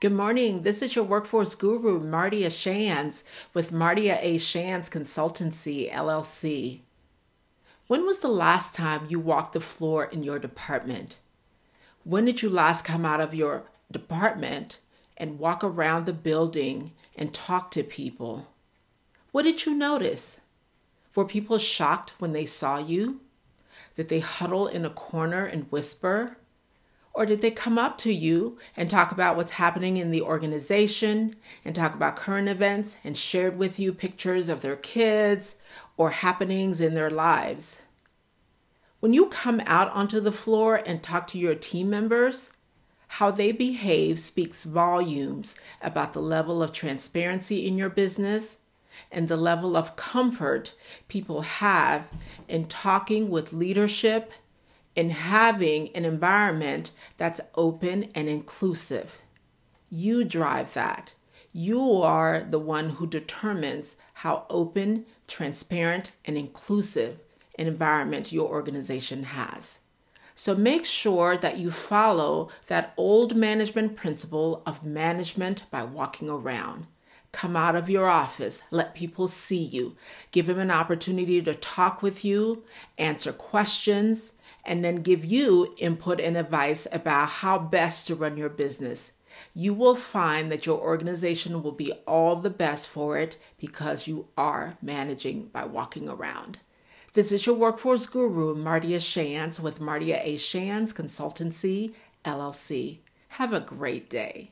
Good morning. This is your workforce guru, Mardia Shands, with Mardia A. Shands Consultancy, LLC. When was the last time you walked the floor in your department? When did you last come out of your department and walk around the building and talk to people? What did you notice? Were people shocked when they saw you? Did they huddle in a corner and whisper? Or did they come up to you and talk about what's happening in the organization and talk about current events and shared with you pictures of their kids or happenings in their lives? When you come out onto the floor and talk to your team members, how they behave speaks volumes about the level of transparency in your business and the level of comfort people have in talking with leadership and having an environment that's open and inclusive. You drive that. You are the one who determines how open, transparent, and inclusive an environment your organization has. So make sure that you follow that old management principle of management by walking around. Come out of your office, let people see you, give them an opportunity to talk with you, answer questions, and then give you input and advice about how best to run your business. You will find that your organization will be all the best for it because you are managing by walking around. This is your workforce guru, Mardia Shands with Mardia A. Shands Consultancy, LLC. Have a great day.